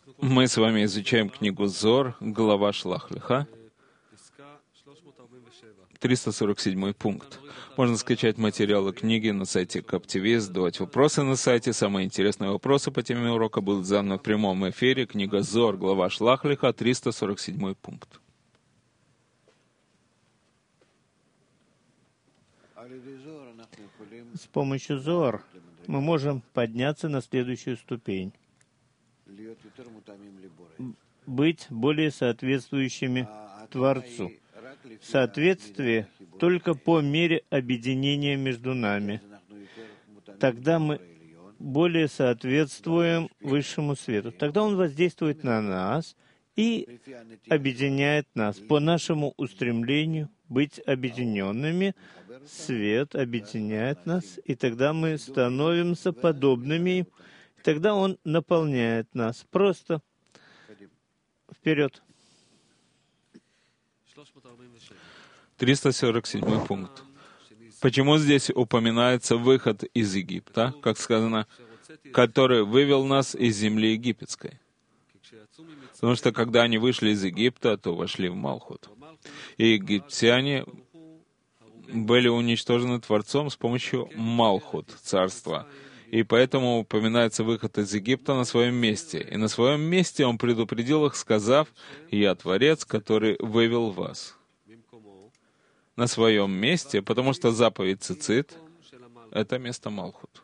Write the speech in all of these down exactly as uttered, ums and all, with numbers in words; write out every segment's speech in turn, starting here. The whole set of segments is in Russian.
Мы с вами изучаем книгу Зор, глава Шлах-Леха, триста сорок седьмой пункт. Можно скачать материалы книги на сайте Каптиви, задавать вопросы на сайте. Самые интересные вопросы по теме урока будут заданы в прямом эфире. Книга Зор, глава Шлах-Леха, триста сорок седьмой пункт. С помощью Зор мы можем подняться на следующую ступень, быть более соответствующими Творцу. Соответствие только по мере объединения между нами. Тогда мы более соответствуем Высшему Свету. Тогда Он воздействует на нас и объединяет нас по нашему устремлению быть объединенными. Свет объединяет нас, и тогда мы становимся подобными. Тогда Он наполняет нас. Просто вперед. триста сорок седьмой пункт. Почему здесь упоминается выход из Египта, как сказано, который вывел нас из земли египетской? Потому что когда они вышли из Египта, то вошли в Малхут. И египтяне были уничтожены Творцом с помощью Малхут, царства. И поэтому упоминается выход из Египта на своем месте. И на своем месте Он предупредил их, сказав: «Я Творец, который вывел вас». На своем месте, потому что заповедь Цицит — это место Малхут.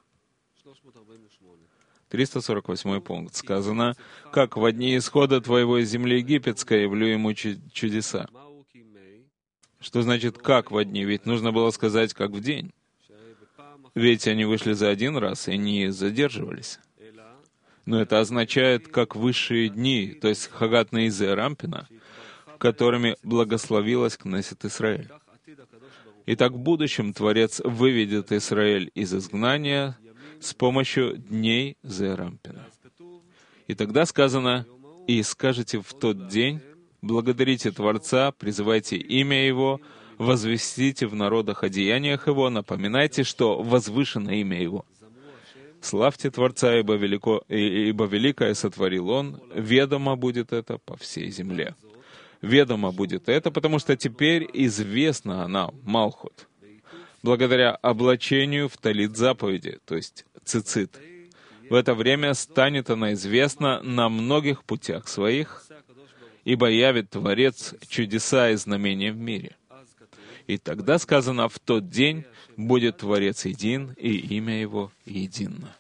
триста сорок восьмой пункт. Сказано: «Как во дни исхода твоего из земли египетской явлю ему чудеса». Что значит «как во дни»? Ведь нужно было сказать «как в день». Ведь они вышли за один раз и не задерживались. Но это означает «как высшие дни», то есть Хагат Неизе Рампина, которыми благословилась Кнессет Исраэль. Итак, в будущем Творец выведет Израиль из изгнания с помощью дней Зерампина. И тогда сказано: «И скажете в тот день, благодарите Творца, призывайте имя Его, возвестите в народах о деяниях Его, напоминайте, что возвышено имя Его. Славьте Творца, ибо, велико, ибо великое сотворил Он, ведомо будет это по всей земле». Ведомо будет это, потому что теперь известна она, Малхут, благодаря облачению в талит заповеди, то есть цицит. В это время станет она известна на многих путях своих, ибо явит Творец чудеса и знамения в мире. И тогда сказано: в тот день будет Творец един, и имя Его едино.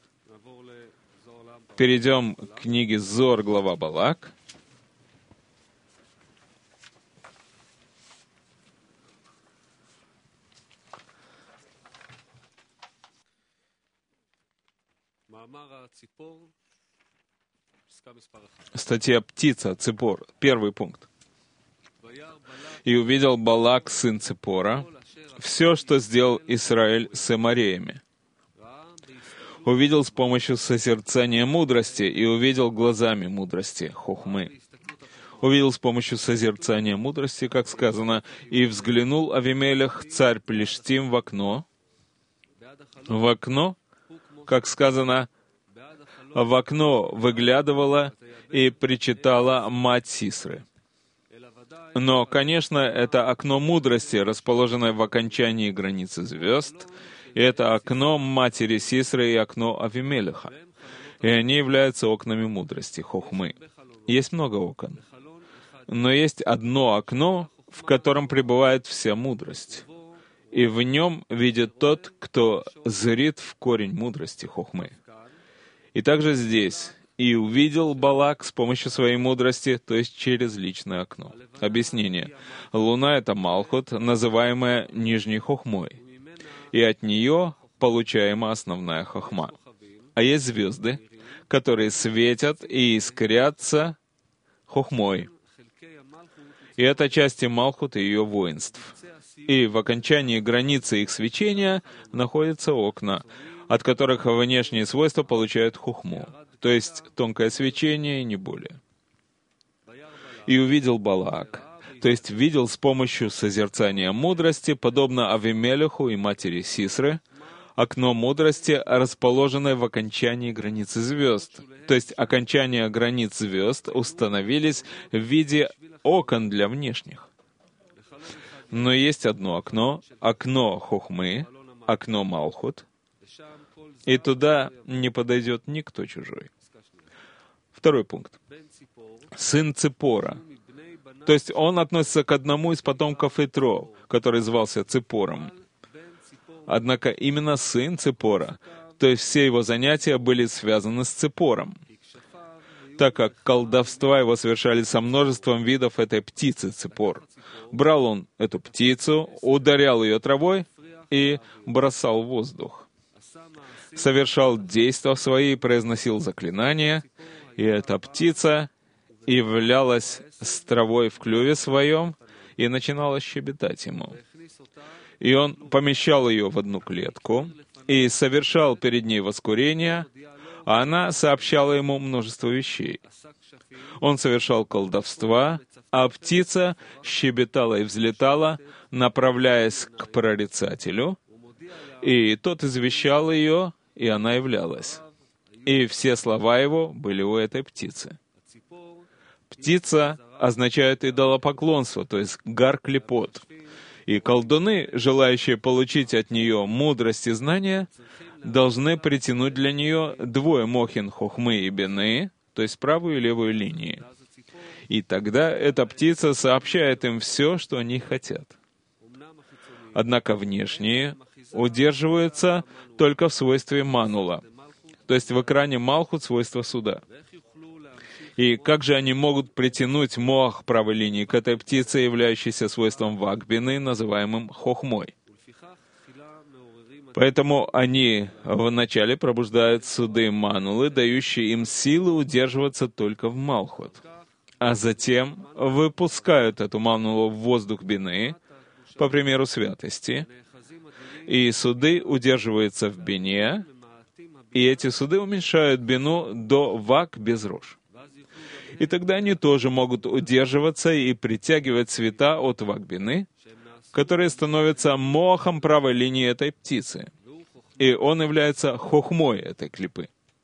Перейдем к книге Зор, глава Балак. Статья «Птица», Ципор, первый пункт. «И увидел Балак, сын Ципора, все, что сделал Израиль с эмореями. Увидел с помощью созерцания мудрости, и увидел глазами мудрости, хохмы. Увидел с помощью созерцания мудрости, как сказано, и взглянул Авимелех, царь Плештим, в окно». В окно, как сказано, в окно выглядывала и причитала мать Сисры. Но, конечно, это окно мудрости, расположенное в окончании границы звезд, и это окно матери Сисры и окно Авимелеха. И они являются окнами мудрости, хохмы. Есть много окон. Но есть одно окно, в котором пребывает вся мудрость. И в нем видит тот, кто зрит в корень мудрости, хохмы. И также здесь. «И увидел Балак с помощью своей мудрости», то есть через личное окно. Объяснение. Луна — это Малхут, называемая нижней хохмой. И от нее получаема основная хохма. А есть звезды, которые светят и искрятся хохмой. И это части Малхут и ее воинств. И в окончании границы их свечения находятся окна, от которых внешние свойства получают хохму, то есть тонкое свечение и не более. «И увидел Балак», то есть видел с помощью созерцания мудрости, подобно Авимелеху и матери Сисры, окно мудрости, расположенное в окончании границы звезд. То есть окончания границ звезд установились в виде окон для внешних. Но есть одно окно, окно Хохмы, окно Малхут, и туда не подойдет никто чужой. Второй пункт. Сын Ципора. То есть он относится к одному из потомков Итро, который звался Ципором. Однако именно сын Ципора, то есть все его занятия были связаны с Ципором, так как колдовства его совершали со множеством видов этой птицы Ципор. Брал он эту птицу, ударял ее травой и бросал в воздух. Совершал действия свои, произносил заклинания, и эта птица являлась с травой в клюве своем и начинала щебетать ему. И он помещал ее в одну клетку и совершал перед ней воскурение, а она сообщала ему множество вещей. Он совершал колдовства, а птица щебетала и взлетала, направляясь к прорицателю, и тот извещал ее, и она являлась. И все слова его были у этой птицы. Птица означает идолопоклонство, то есть гар-клепот. И колдуны, желающие получить от нее мудрость и знания, должны притянуть для нее двое мохин Хохмы и Бины, то есть правую и левую линии. И тогда эта птица сообщает им все, что они хотят. Однако внешние удерживаются только в свойстве манула, то есть в экране Малхут свойство суда. И как же они могут притянуть моах правой линии к этой птице, являющейся свойством вакбины, называемым хохмой? Поэтому они вначале пробуждают суды манулы, дающие им силы удерживаться только в Малхут, а затем выпускают эту манулу в воздух бины, по примеру святости, и суды удерживаются в бине, и эти суды уменьшают бину до вак без рож. И тогда они тоже могут удерживаться и притягивать цвета от вакбины, которые становятся мохом правой линии этой птицы. И он является хохмой этой клипы.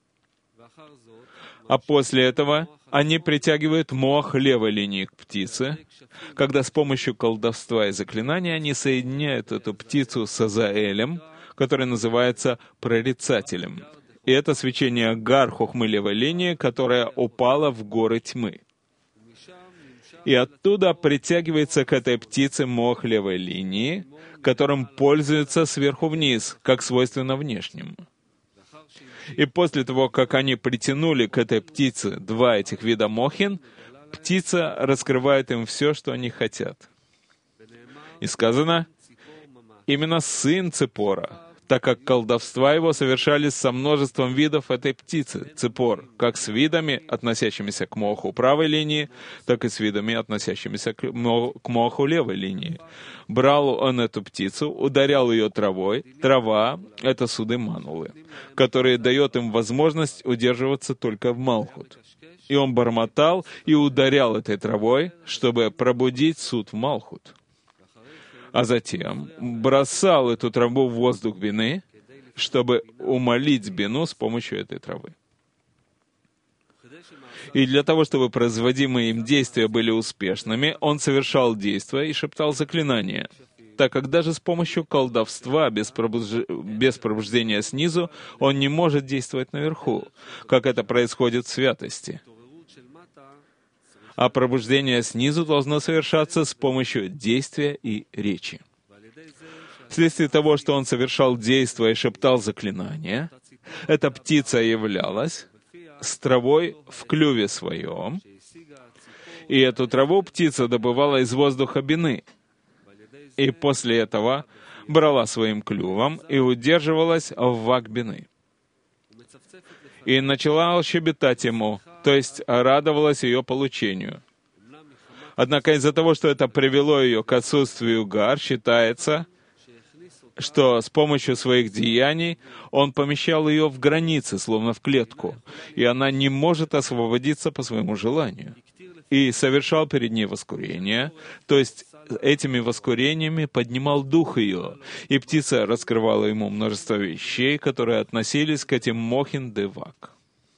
А после этого они притягивают мох левой линии к птице, когда с помощью колдовства и заклинания они соединяют эту птицу с Азаэлем, который называется прорицателем. И это свечение гар хохмы левой линии, которая упала в горы тьмы. И оттуда притягивается к этой птице мох левой линии, которым пользуются сверху вниз, как свойственно внешним. И после того, как они притянули к этой птице два этих вида мохин, птица раскрывает им все, что они хотят. И сказано, именно сын Ципора, так как колдовства его совершались со множеством видов этой птицы, Ципор, как с видами, относящимися к моху правой линии, так и с видами, относящимися к моху левой линии. Брал он эту птицу, ударял ее травой. Трава — это суды манулы, которые дают им возможность удерживаться только в Малхут. И он бормотал и ударял этой травой, чтобы пробудить суд в Малхут. А затем бросал эту траву в воздух бины, чтобы умолить бину с помощью этой травы. И для того, чтобы производимые им действия были успешными, он совершал действия и шептал заклинания, так как даже с помощью колдовства, без, пробуж... без пробуждения снизу, он не может действовать наверху, как это происходит в святости. А пробуждение снизу должно совершаться с помощью действия и речи. Вследствие того, что он совершал действия и шептал заклинания, эта птица являлась с травой в клюве своем, и эту траву птица добывала из воздуха бины, и после этого брала своим клювом и удерживалась в вак бины. И начала щебетать ему, то есть радовалась ее получению. Однако из-за того, что это привело ее к отсутствию гар, считается, что с помощью своих деяний он помещал ее в границы, словно в клетку, и она не может освободиться по своему желанию. и совершал перед ней воскурение, то есть этими воскурениями поднимал дух ее, и птица раскрывала ему множество вещей, которые относились к этим мохин девак.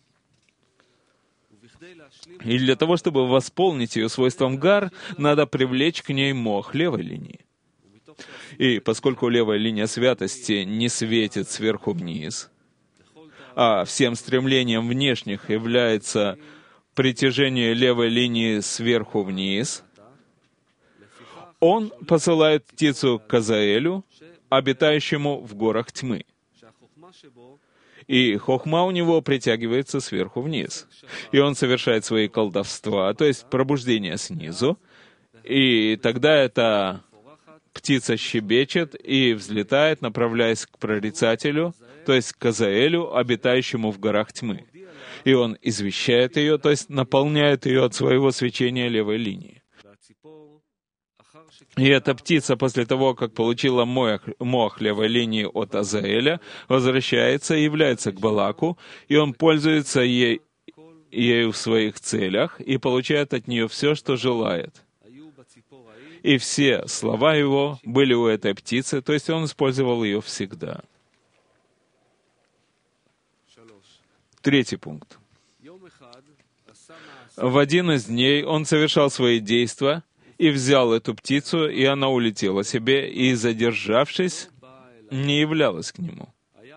И для того, чтобы восполнить ее свойством гар, надо привлечь к ней мох левой линии. И поскольку левая линия святости не светит сверху вниз, а всем стремлением внешних является притяжение левой линии сверху вниз, он посылает птицу к Азаэлю, обитающему в горах тьмы. И хохма у него притягивается сверху вниз. И он совершает свои колдовства, то есть пробуждение снизу. И тогда эта птица щебечет и взлетает, направляясь к прорицателю, то есть к Азаэлю, обитающему в горах тьмы. И он извещает ее, то есть наполняет ее от своего свечения левой линии. И эта птица, после того, как получила мох, мох левой линии от Азаэля, возвращается и является к Балаку, и он пользуется ей, ею в своих целях и получает от нее все, что желает. И все слова его были у этой птицы, то есть он использовал ее всегда. Третий пункт. В один из дней он совершал свои действия, и взял эту птицу, и она улетела себе, и, задержавшись, не являлась к нему.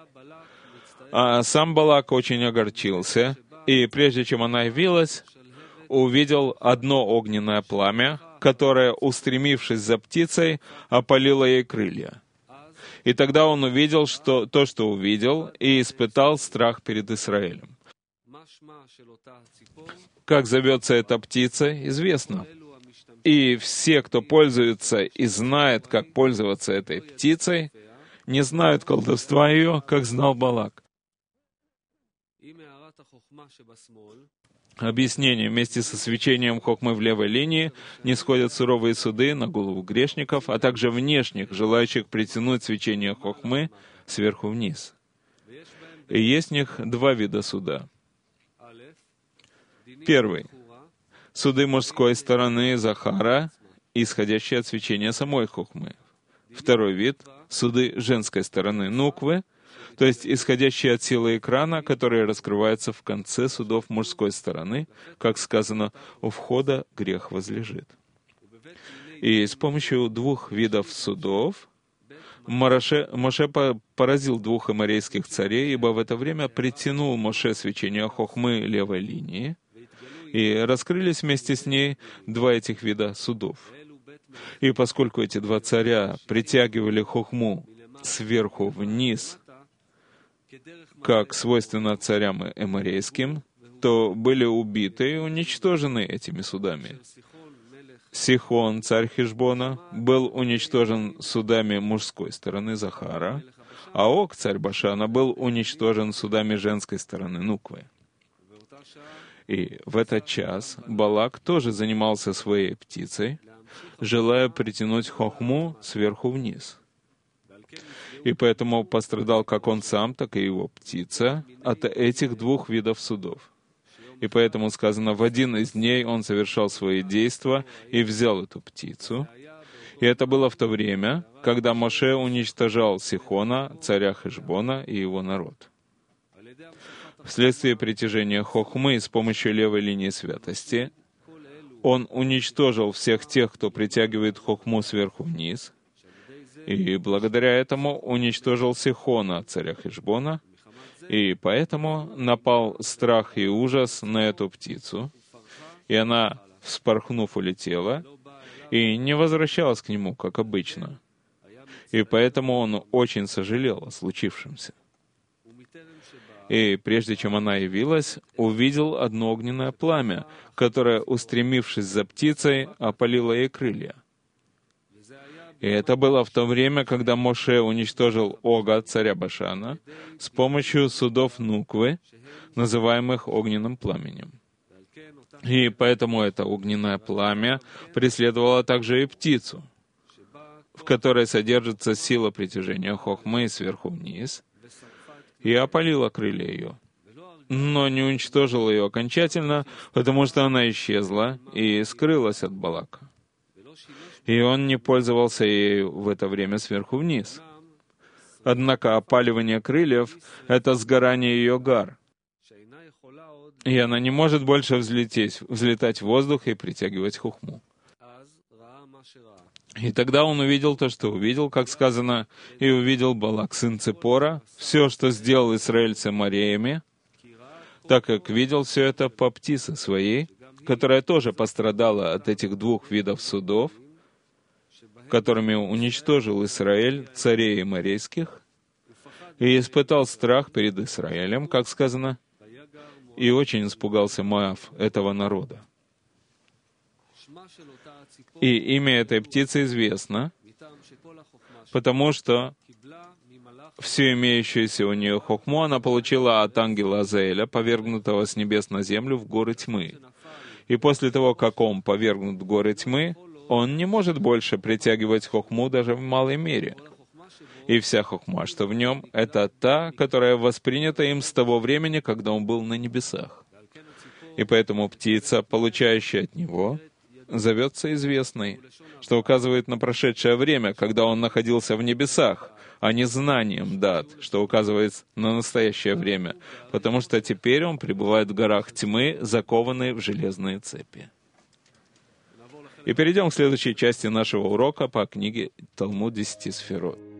А сам Балак очень огорчился, и прежде чем она явилась, увидел одно огненное пламя, которое, устремившись за птицей, опалило ей крылья. И тогда он увидел что, то, что увидел, и испытал страх перед Израилем. Как зовется эта птица, известно. И все, кто пользуется и знает, как пользоваться этой птицей, не знают колдовства ее, как знал Балак. Объяснение: вместе со свечением хохмы в левой линии нисходят суровые суды на голову грешников, а также внешних, желающих притянуть свечение хохмы сверху вниз. И есть в них два вида суда. Первый. Суды мужской стороны Захара, исходящие от свечения самой хохмы. Второй вид — суды женской стороны Нуквы, то есть исходящие от силы экрана, которые раскрываются в конце судов мужской стороны, как сказано, «У входа грех возлежит». И с помощью двух видов судов Моше, Моше поразил двух эморейских царей, ибо в это время притянул Моше свечение хохмы левой линии, и раскрылись вместе с ней два этих вида судов. И поскольку эти два царя притягивали хохму сверху вниз, как свойственно царям эморейским, то были убиты и уничтожены этими судами. Сихон, царь Хешбона, был уничтожен судами мужской стороны Захара, а Ог, царь Башана, был уничтожен судами женской стороны Нуквы. И в этот час Балак тоже занимался своей птицей, желая притянуть хохму сверху вниз. И поэтому пострадал как он сам, так и его птица от этих двух видов судов. И поэтому сказано, в один из дней он совершал свои действия и взял эту птицу. И это было в то время, когда Моше уничтожал Сихона, царя Хешбона, и его народ. Вследствие притяжения хохмы с помощью левой линии святости, он уничтожил всех тех, кто притягивает хохму сверху вниз, и благодаря этому уничтожил Сихона, царя Хешбона, и поэтому напал страх и ужас на эту птицу, и она, вспорхнув, улетела, и не возвращалась к нему, как обычно. И поэтому он очень сожалел о случившемся. И прежде чем она явилась, увидел одно огненное пламя, которое, устремившись за птицей, опалило ей крылья. И это было в то время, когда Моше уничтожил Ога, царя Башана, с помощью судов Нуквы, называемых огненным пламенем. И поэтому это огненное пламя преследовало также и птицу, в которой содержится сила притяжения хохмы сверху вниз, и опалило крылья ее. но не уничтожил ее окончательно, потому что она исчезла и скрылась от Балака. И он не пользовался ею в это время сверху вниз. Однако опаливание крыльев — это сгорание ее гар, и она не может больше взлететь, взлетать в воздух и притягивать хухму. И тогда он увидел то, что увидел, как сказано, «И увидел Балак, сын Ципора, все, что сделал Израиль с Амореями, так как видел все это по птице своей, которая тоже пострадала от этих двух видов судов, которыми уничтожил Израиль царей морейских, и испытал страх перед Израилем, как сказано, и очень испугался Моав, этого народа». И имя этой птицы известно, потому что всю имеющуюся у нее хохму она получила от ангела Азаэля, повергнутого с небес на землю в горы тьмы. И после того, как он повергнут в горы тьмы, он не может больше притягивать хохму даже в малой мере. И вся хохма, что в нем, это та, которая воспринята им с того времени, когда он был на небесах. И поэтому птица, получающая от него, зовется известной, что указывает на прошедшее время, когда он находился в небесах, а не знанием дат, что указывает на настоящее время, потому что теперь он пребывает в горах тьмы, закованный в железные цепи. И перейдем к следующей части нашего урока по книге «Талмуд десяти сферот».